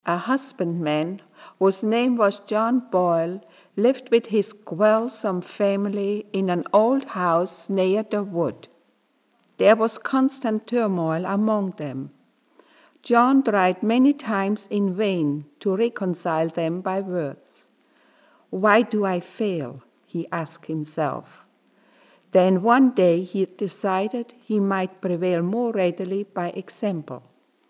A husbandman, whose name was John Boyle, lived with his quarrelsome family in an old house near the wood. There was constant turmoil among them. John tried many times in vain to reconcile them by words. "Why do I fail?" he asked himself. Then one day he decided he might prevail more readily by example.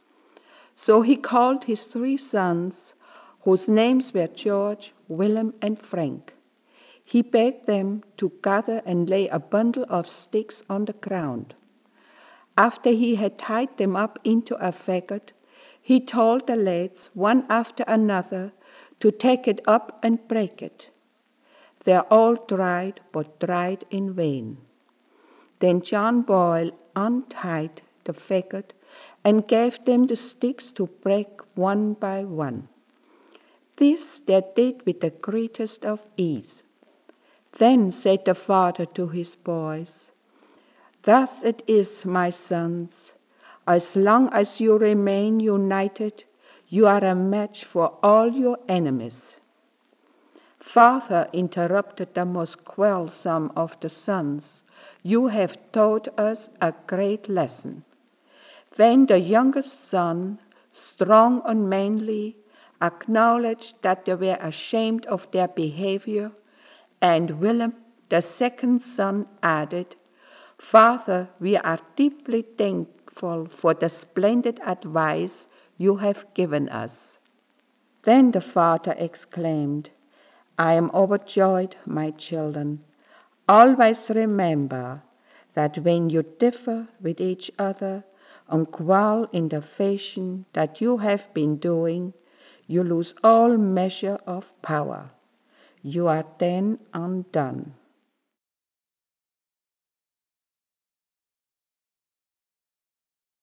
So he called his 3 sons, whose names were George, William, and Frank. He begged them to gather and lay a bundle of sticks on the ground. After he had tied them up into a faggot, he told the lads, one after another, to take it up and break it. They all tried, but tried in vain. Then John Boyle untied the faggot and gave them the sticks to break one by one. This they did with the greatest of ease. Then said the father to his boys, "Thus it is, my sons. As long as you remain united, you are a match for all your enemies." "Father," interrupted the most quarrelsome of the sons, "you have taught us a great lesson." Then the youngest son, strong and manly, acknowledged that they were ashamed of their behavior, and William, the second son, added, "Father, we are deeply thankful for the splendid advice you have given us." Then the father exclaimed, "I am overjoyed, my children. Always remember that when you differ with each other and quarrel in the fashion that you have been doing, you lose all measure of power. You are then undone.